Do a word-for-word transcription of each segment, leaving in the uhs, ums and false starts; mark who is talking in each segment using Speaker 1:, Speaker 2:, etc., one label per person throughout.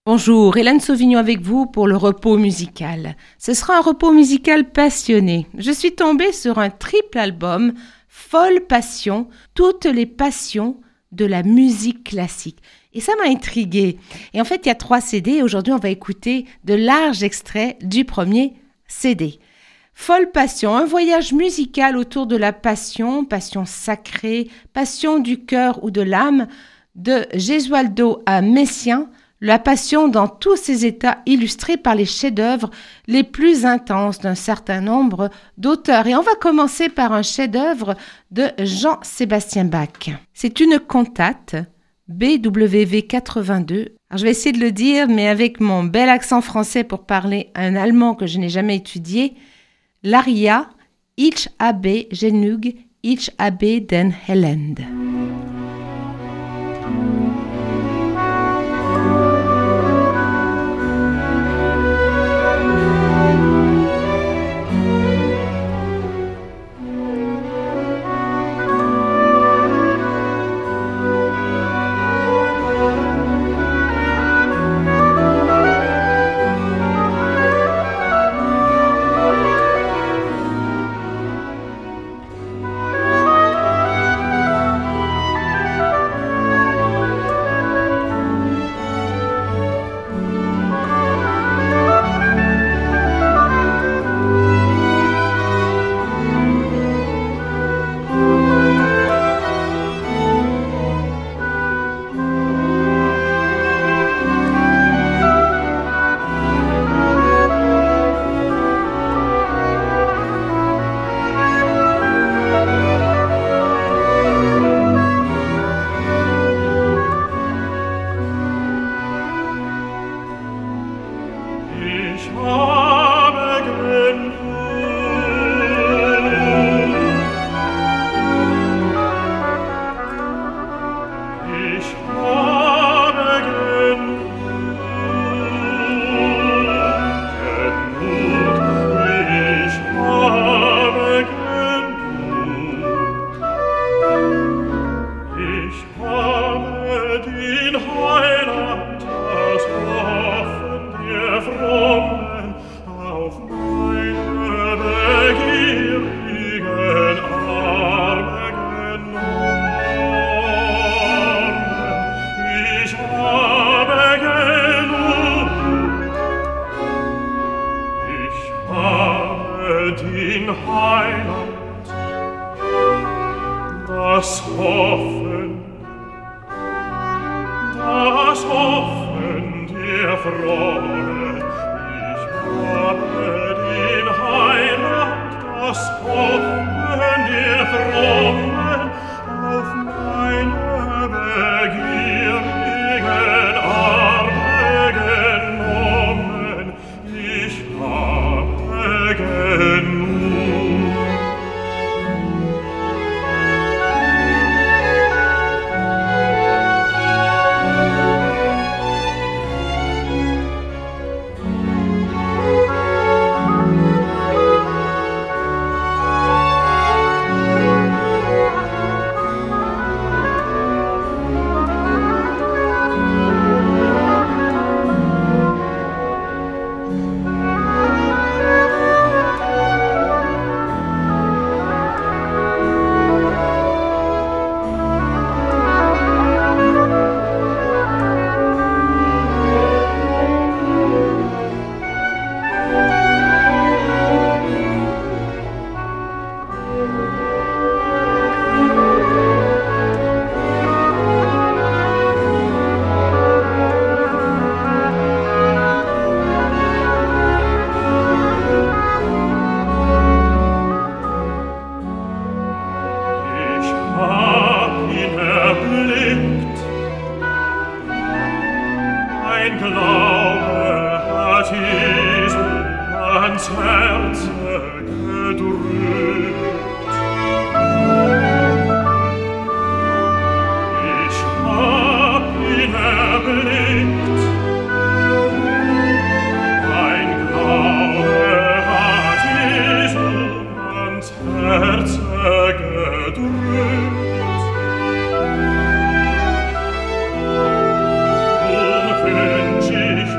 Speaker 1: Bonjour, Hélène Sauvignon avec vous pour le repos musical. Ce sera un repos musical passionné. Je suis tombée sur un triple album, Folle Passion, toutes les passions de la musique classique. Et ça m'a intriguée. Et en fait, il y a trois C D. Aujourd'hui, on va écouter de larges extraits du premier C D. Folle Passion, un voyage musical autour de la passion, passion sacrée, passion du cœur ou de l'âme, de Gesualdo à Messiaen, la passion dans tous ses états illustrés par les chefs-d'œuvre les plus intenses d'un certain nombre d'auteurs. Et on va commencer par un chef-d'œuvre de Jean-Sébastien Bach. C'est une cantate B W V quatre-vingt-deux. Alors je vais essayer de le dire, mais avec mon bel accent français pour parler un allemand que je n'ai jamais étudié. L'aria Ich habe genug, ich habe den Elend.
Speaker 2: Unwünschig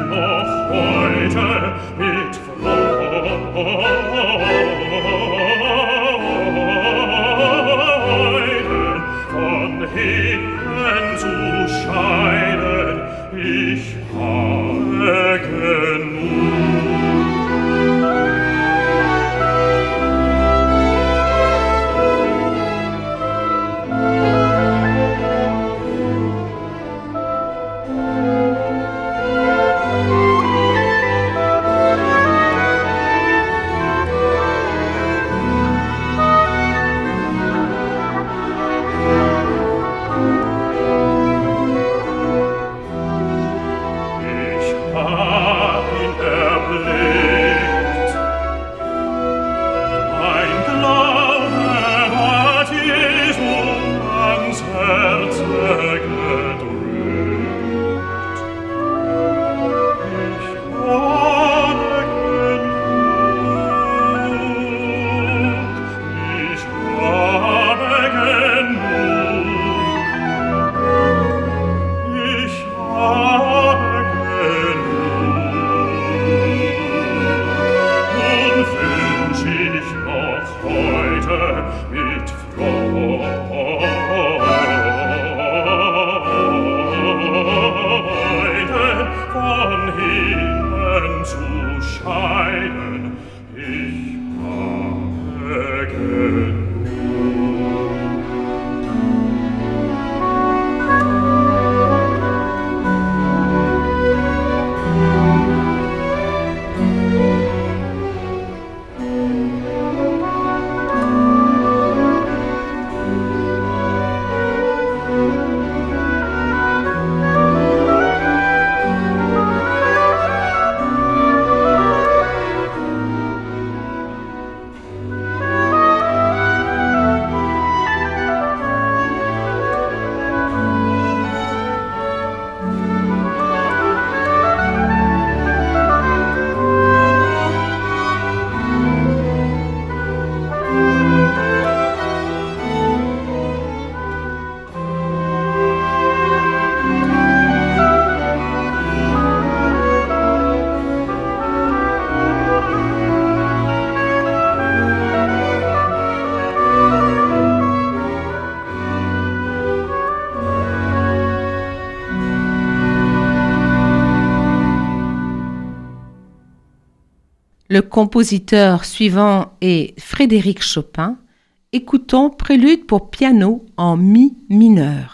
Speaker 1: Le compositeur suivant est Frédéric Chopin. Écoutons Prélude pour piano en mi mineur.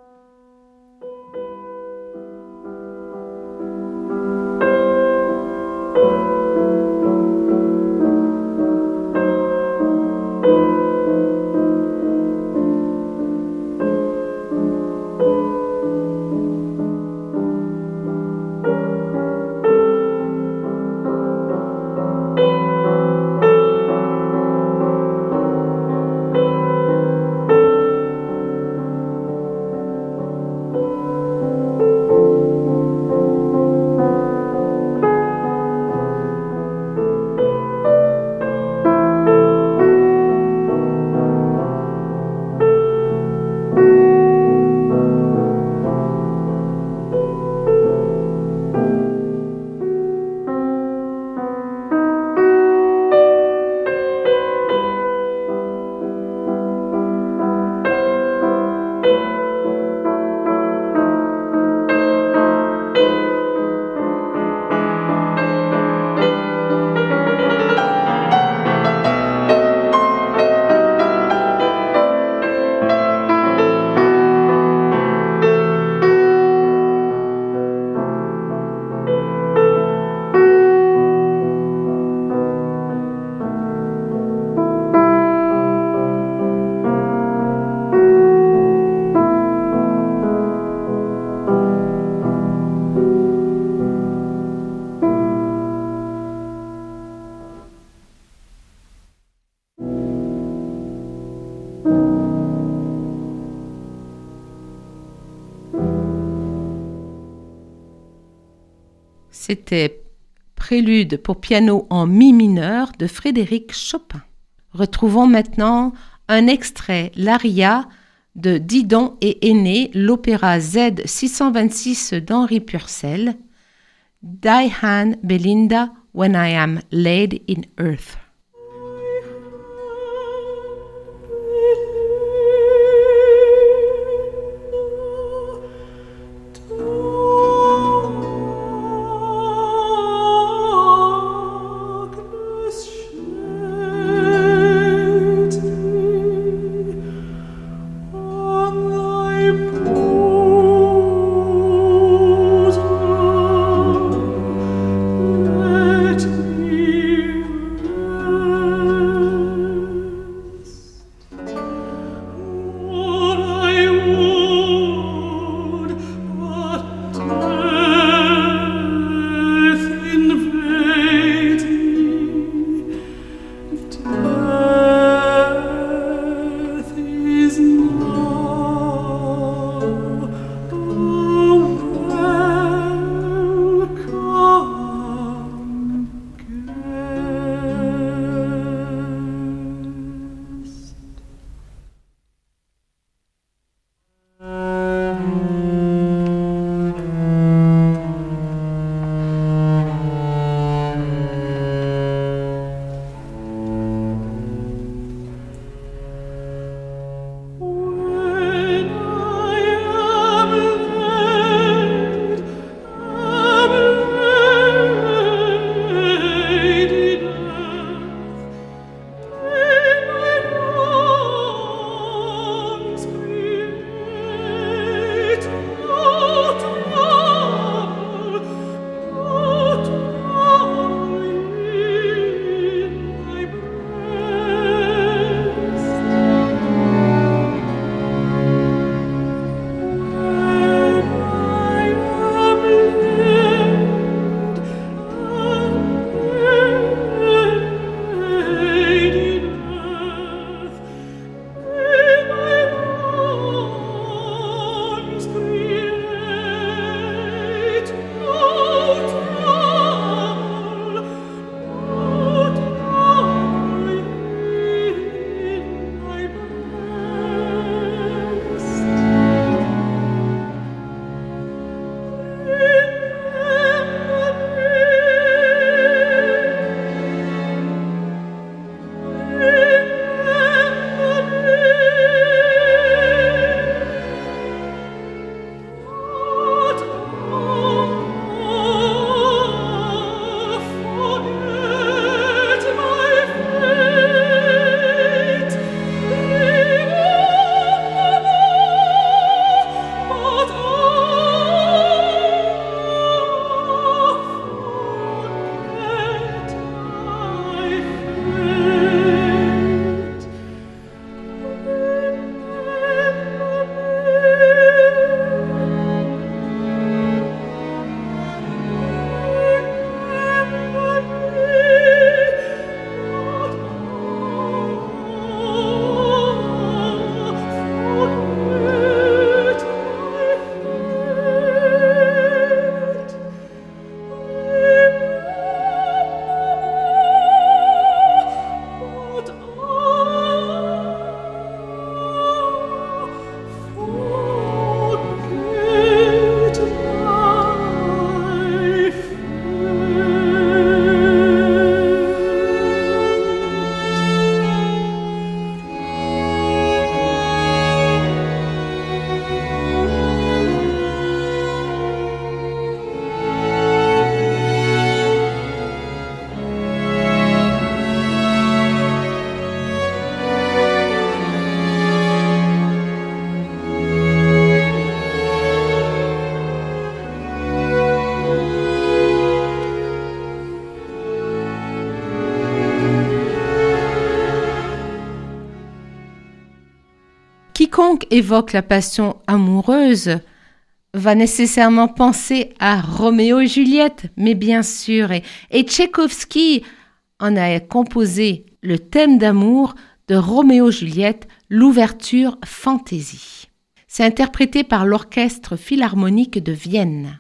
Speaker 1: C'était Prélude pour piano en mi mineur de Frédéric Chopin. Retrouvons maintenant un extrait, l'aria de Didon et Aîné, l'opéra Z six cent vingt-six d'Henri Purcell, Die Han Belinda when I am laid in earth. Quiconque évoque la passion amoureuse va nécessairement penser à Roméo et Juliette, mais bien sûr, et, et Tchaïkovski en a composé le thème d'amour de Roméo et Juliette, l'ouverture Fantaisie. C'est interprété par l'Orchestre Philharmonique de Vienne.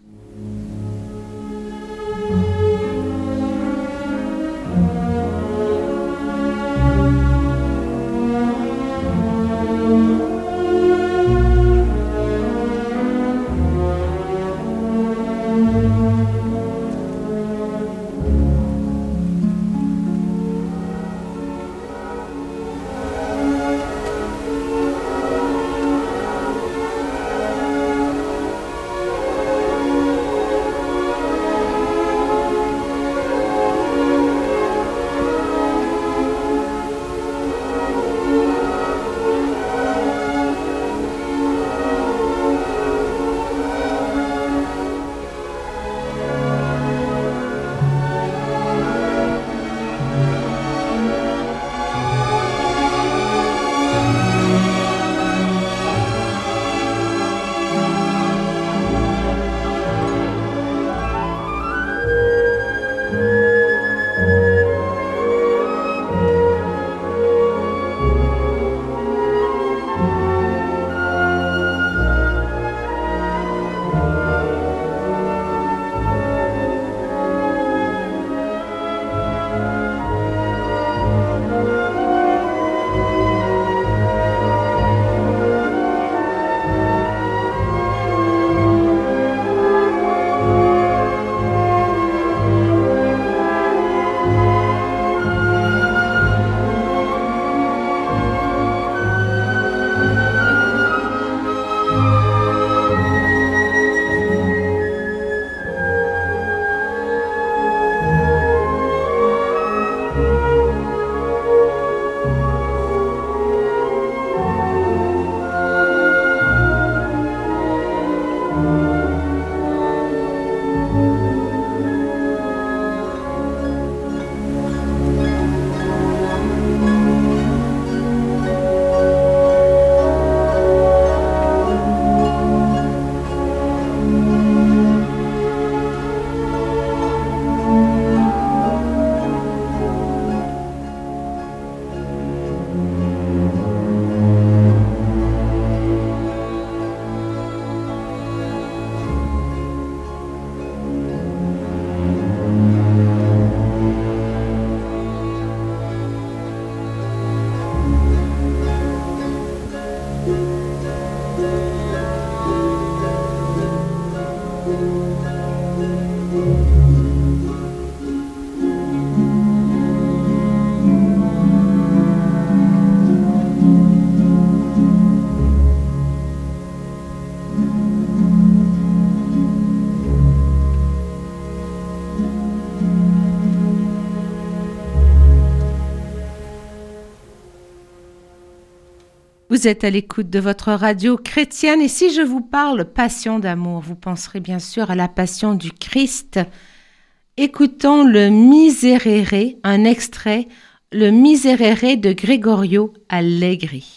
Speaker 1: Vous êtes à l'écoute de votre radio chrétienne et si je vous parle passion d'amour, vous penserez bien sûr à la passion du Christ. Écoutons le Miserere, un extrait, le Miserere de Gregorio Allegri.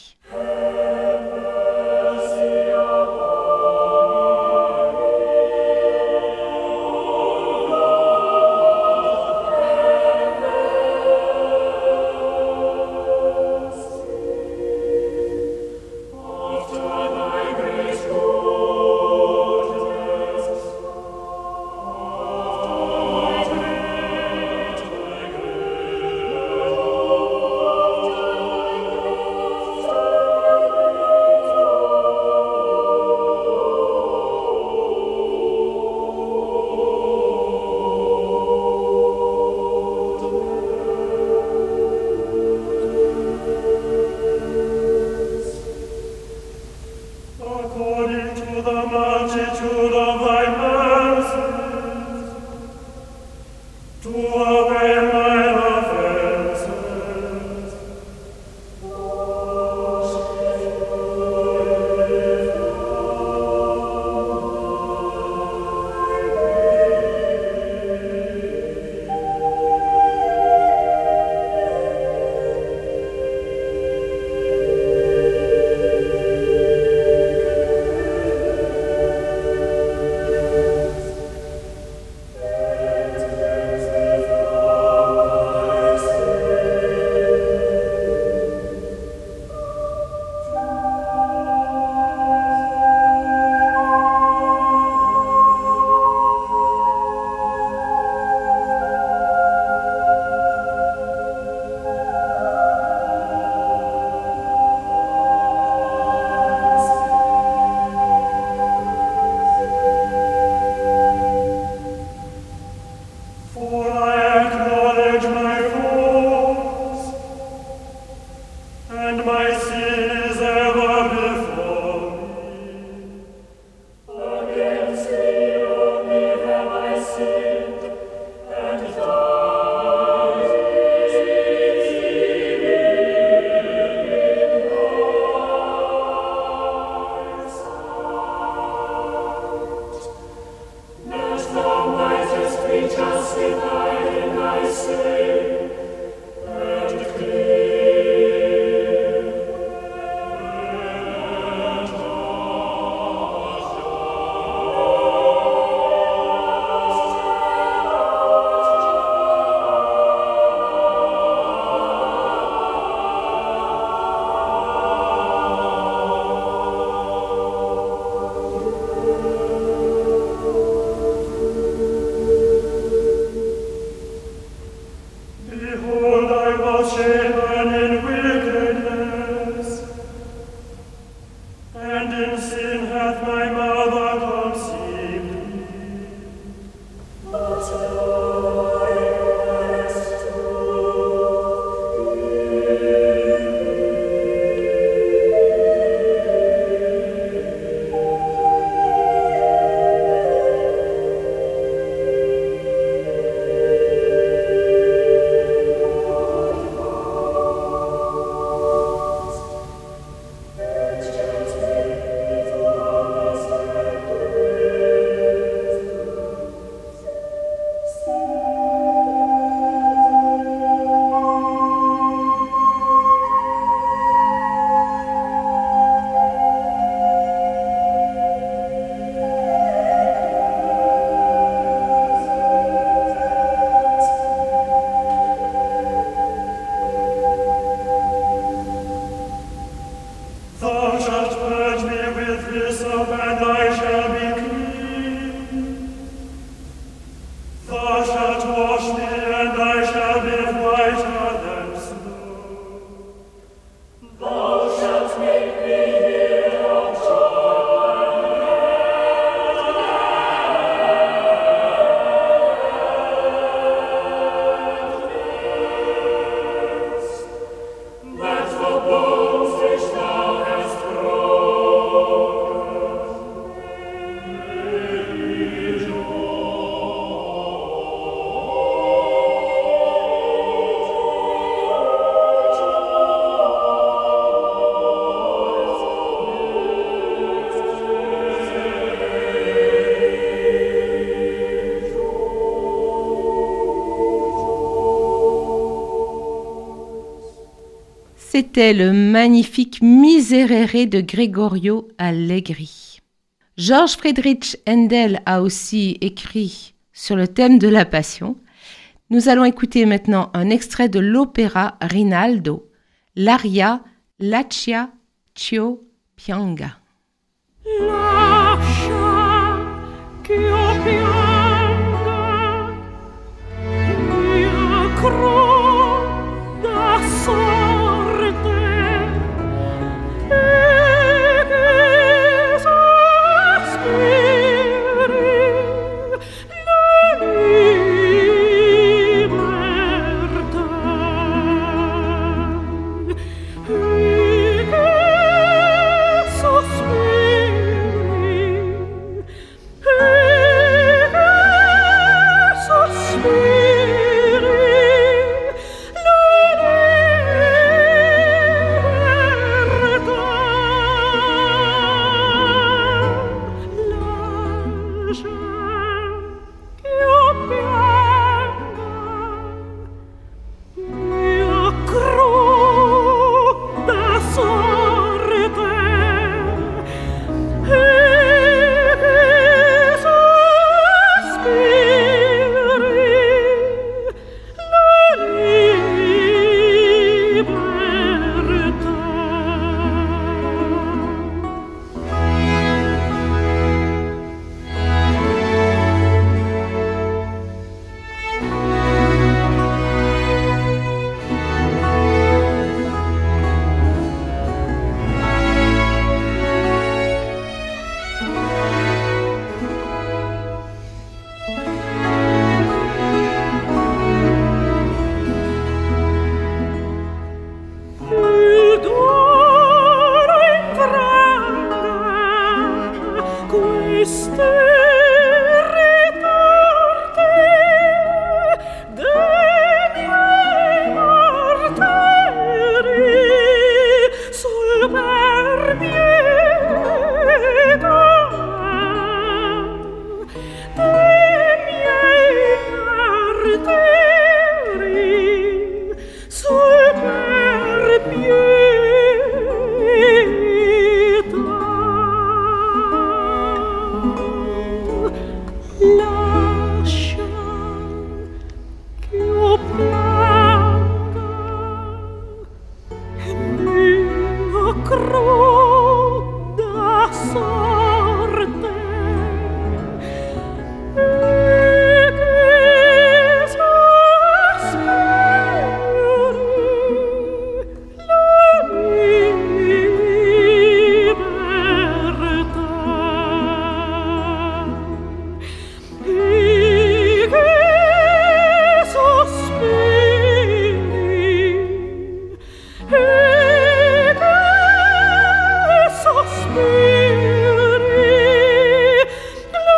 Speaker 1: C'était le magnifique Miserere de Gregorio Allegri. Georges Friedrich Händel a aussi écrit sur le thème de la passion. Nous allons écouter maintenant un extrait de l'opéra Rinaldo, l'aria Lascia ch'io pianga.
Speaker 2: Lascia ch'io pianga, mia croda sorte, e che sospiri la libertà, e che sospiri, e che sospiri la libertà. Lascia ch'io pianga, mia croda sorte, e che sospiri la libertà. Il d'oro infranga queste ritorte dei miei martiri sul per pietà dei miei martiri sul per pietà. Lascia ch'io pianga, e mia croda sorte, e che sospiri la libertà, e che sospiri, e che sospiri la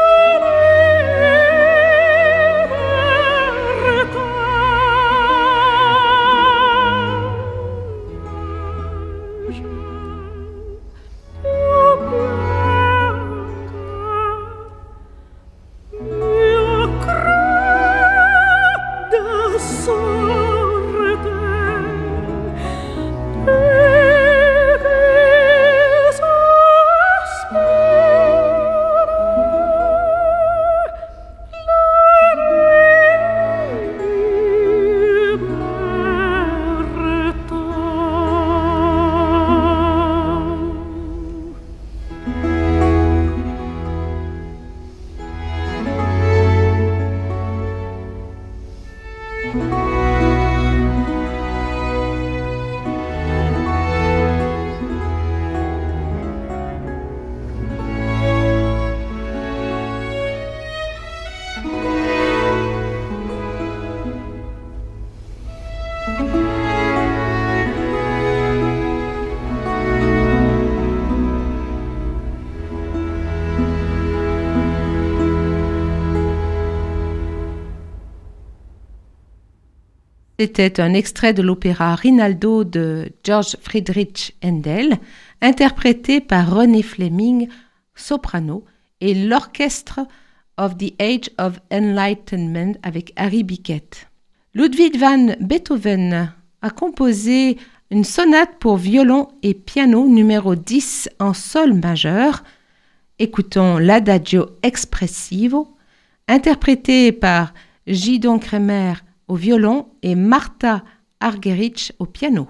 Speaker 2: libertà. Lascia ch'io pianga, mia croda sorte, e che sospiri la libertà.
Speaker 1: C'était un extrait de l'opéra Rinaldo de Georges Friedrich Händel, interprété par René Fleming, soprano, et l'Orchestre of the Age of Enlightenment avec Harry Bickett. Ludwig van Beethoven a composé une sonate pour violon et piano numéro dix en sol majeur. Écoutons l'Adagio Espressivo, interprété par Gidon Kremer au violon et Marta Argerich au piano.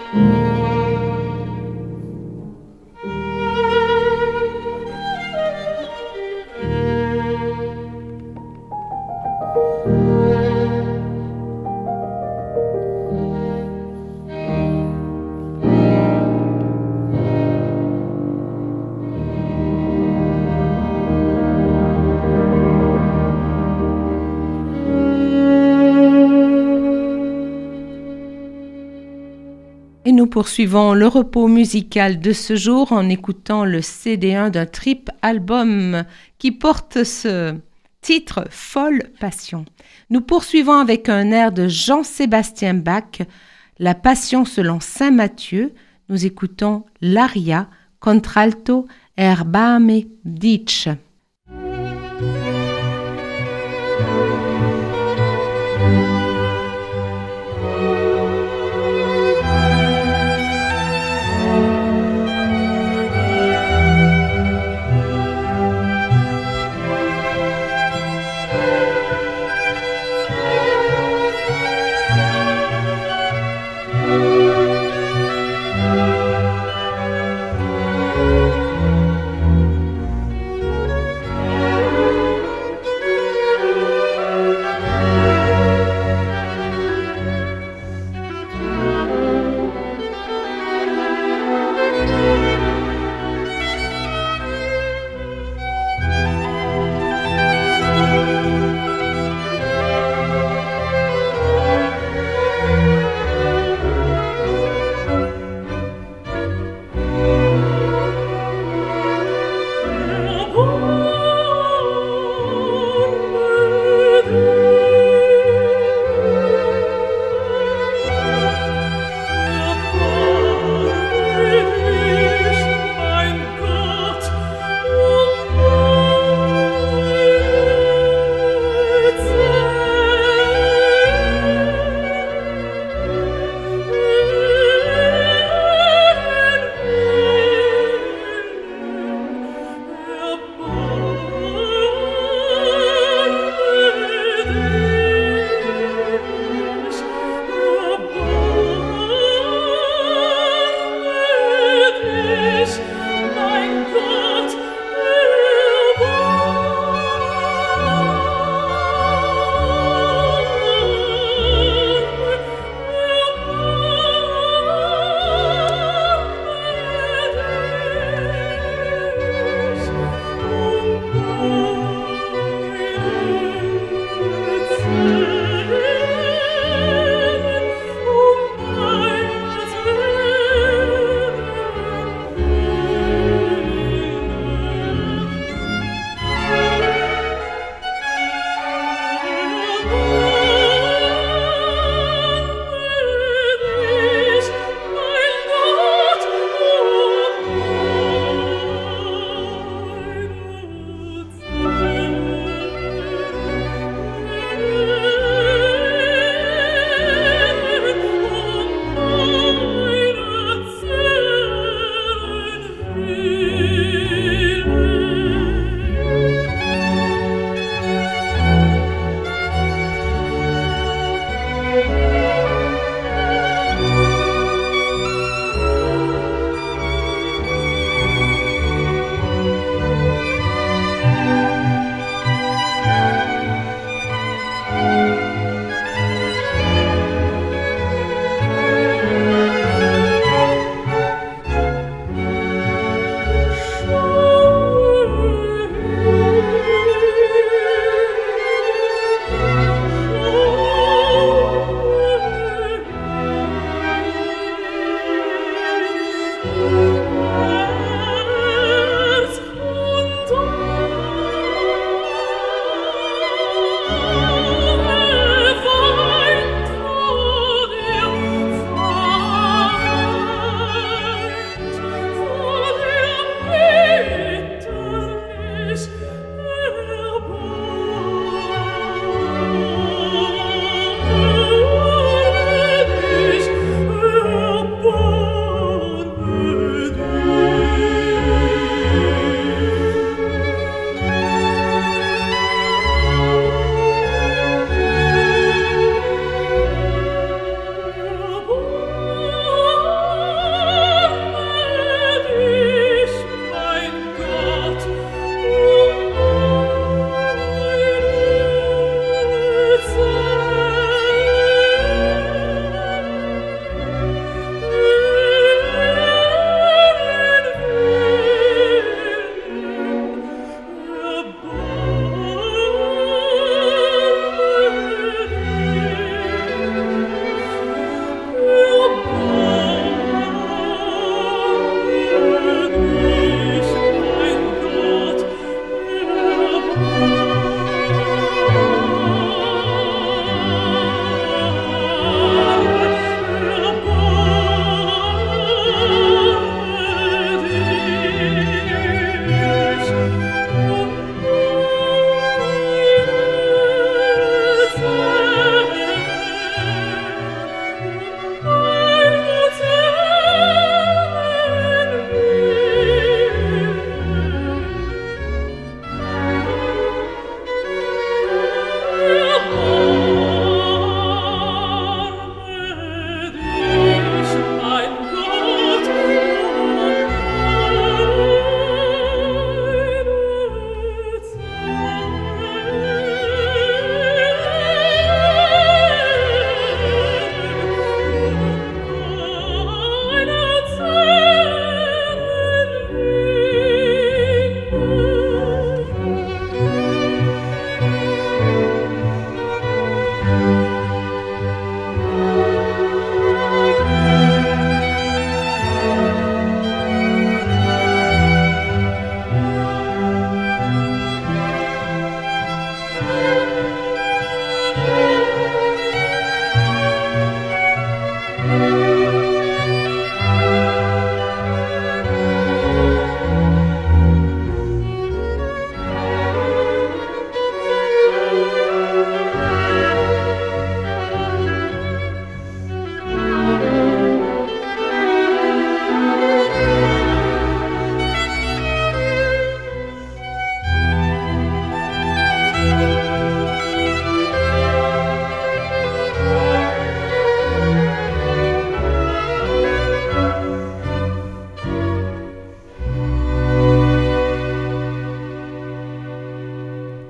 Speaker 1: Et nous poursuivons le repos musical de ce jour en écoutant le C D un d'un triple album qui porte ce titre Folle Passion. Nous poursuivons avec un air de Jean-Sébastien Bach, La Passion selon saint Matthieu. Nous écoutons l'aria Contralto Erbame Dice.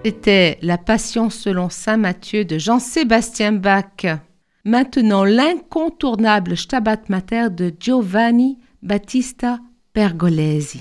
Speaker 1: C'était La Passion selon saint Matthieu de Jean-Sébastien Bach. Maintenant, l'incontournable Stabat Mater de Giovanni Battista Pergolesi.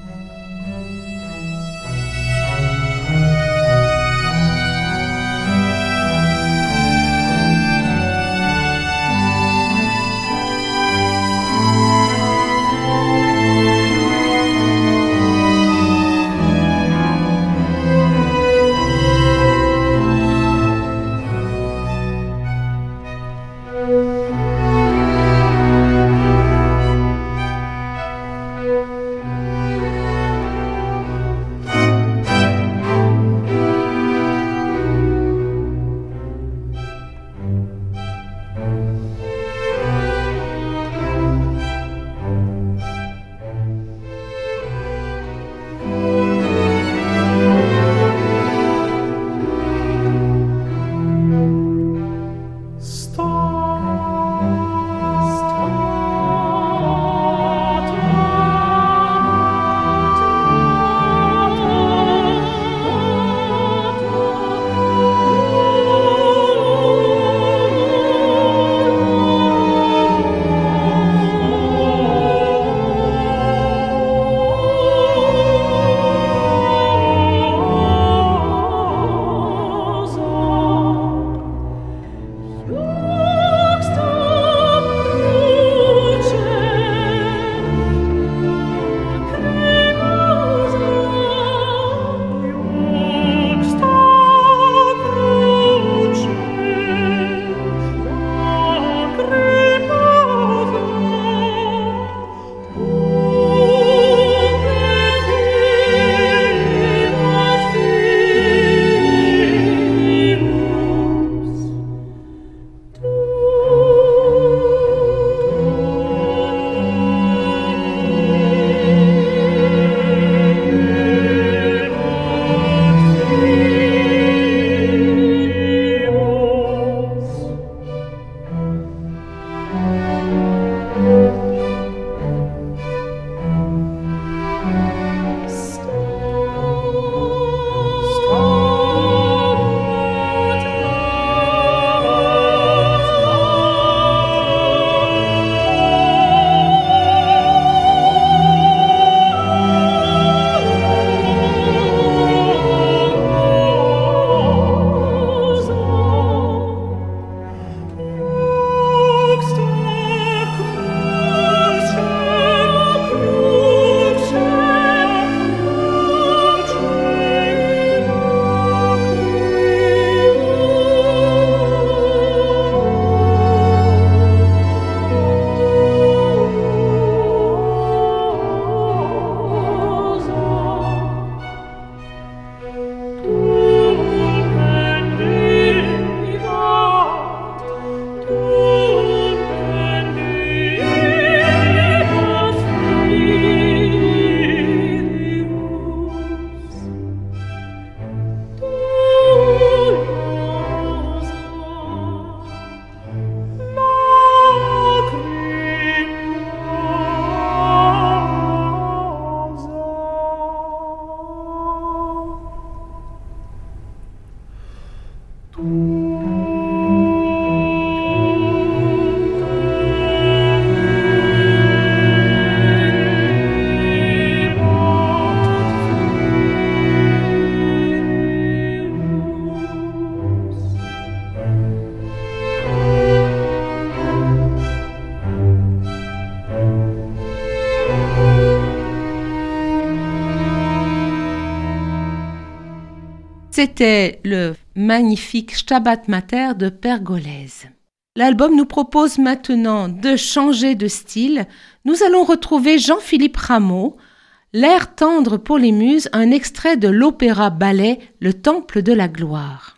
Speaker 1: C'était le magnifique Stabat Mater de Pergolesi. L'album nous propose maintenant de changer de style. Nous allons retrouver Jean-Philippe Rameau, L'air tendre pour les muses, un extrait de l'opéra-ballet Le Temple de la Gloire.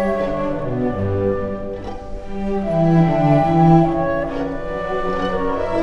Speaker 3: Thank you.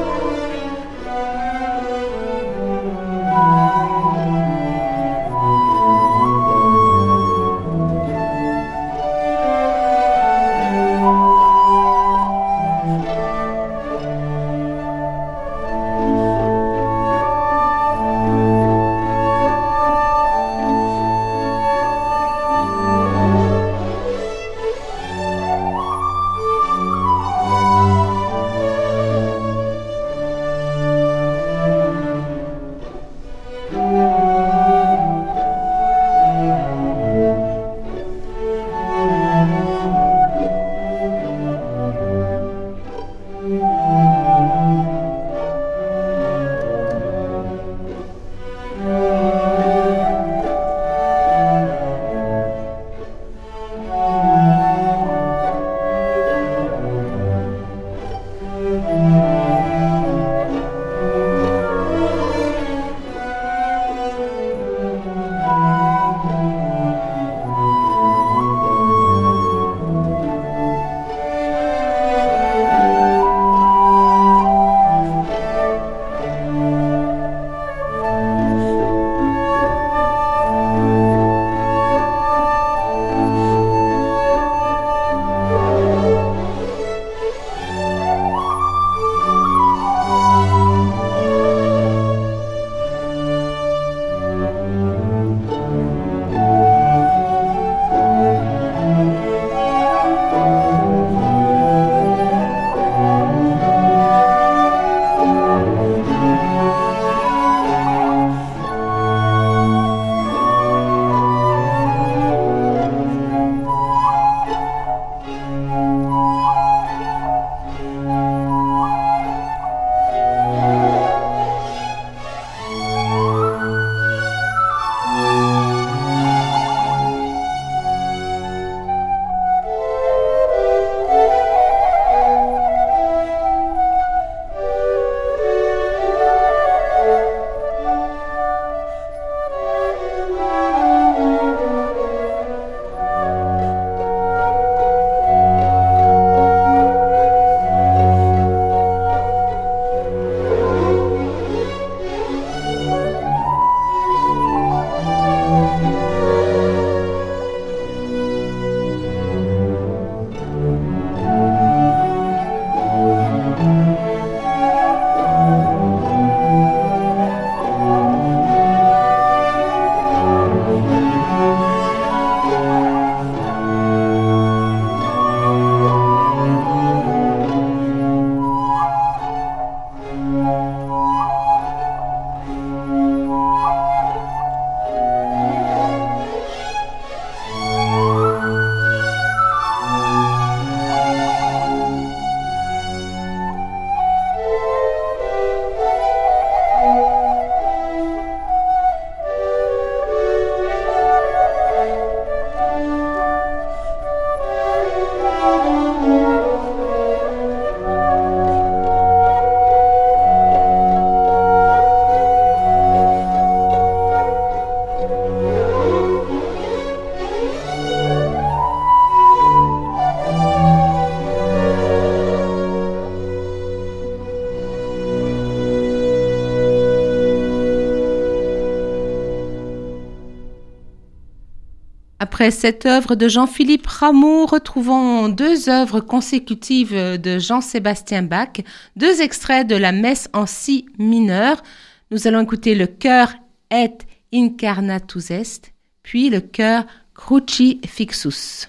Speaker 1: Après cette œuvre de Jean-Philippe Rameau, retrouvons deux œuvres consécutives de Jean-Sébastien Bach, deux extraits de la messe en si mineur. Nous allons écouter le chœur Et incarnatus est, puis le chœur Crucifixus.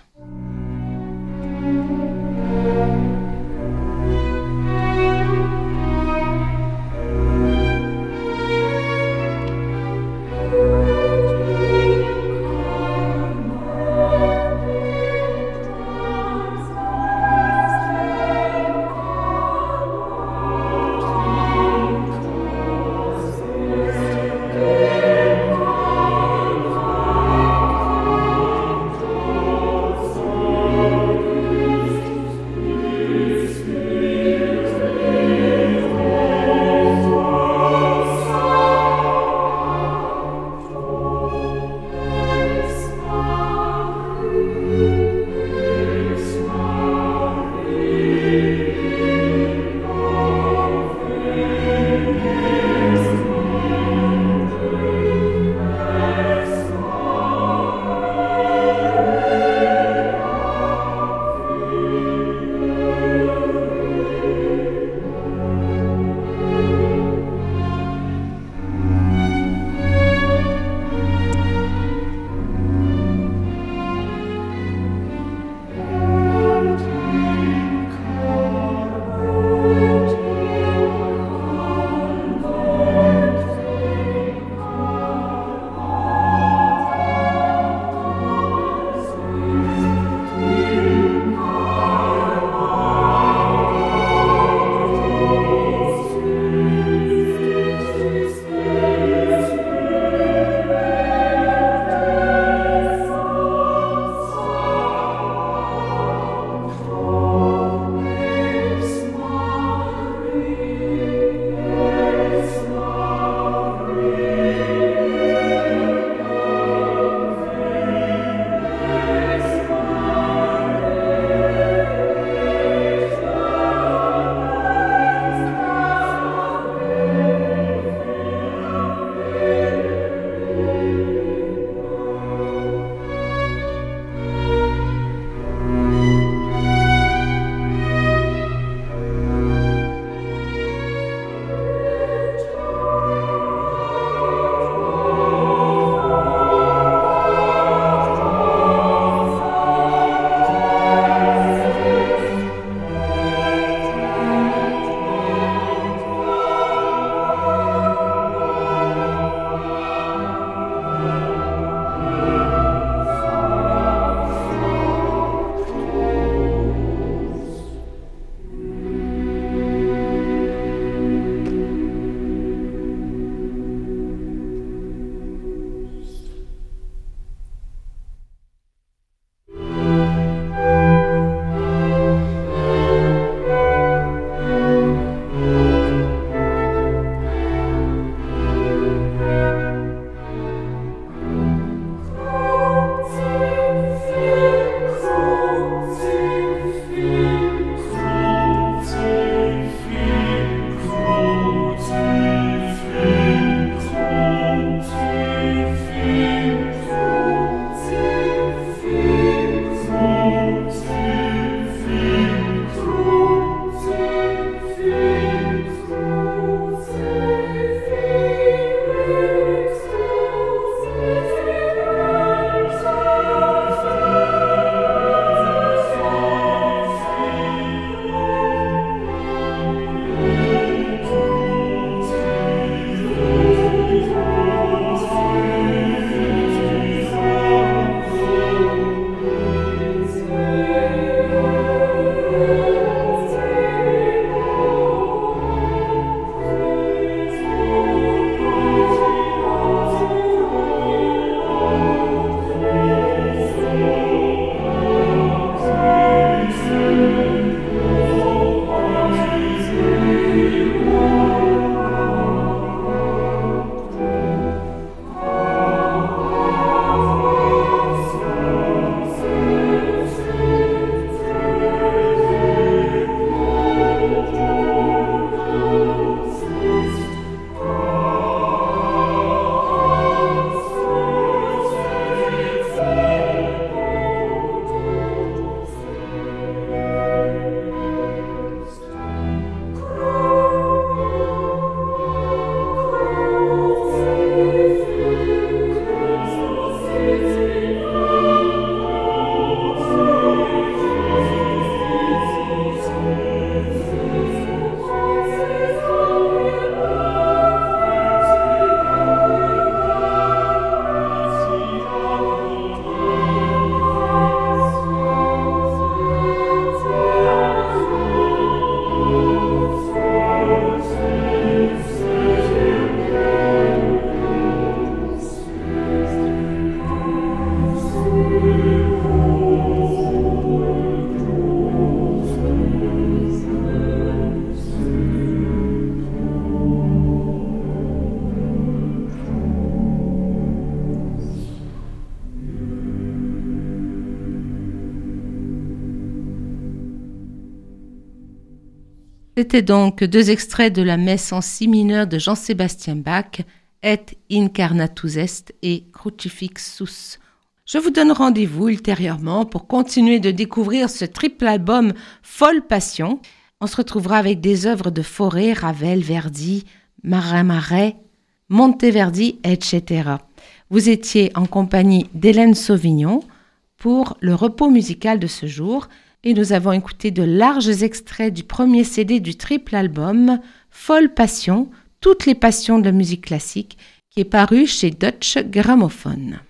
Speaker 1: C'était donc deux extraits de la messe en si mineur de Jean-Sébastien Bach, Et incarnatus est et Crucifixus. Je vous donne rendez-vous ultérieurement pour continuer de découvrir ce triple album Folle Passion. On se retrouvera avec des œuvres de Fauré, Ravel, Verdi, Marin-Marais, Monteverdi, et cetera. Vous étiez en compagnie d'Hélène Sauvignon pour le repos musical de ce jour et nous avons écouté de larges extraits du premier C D du triple album Folle Passion, toutes les passions de la musique classique qui est paru chez Deutsche Grammophon.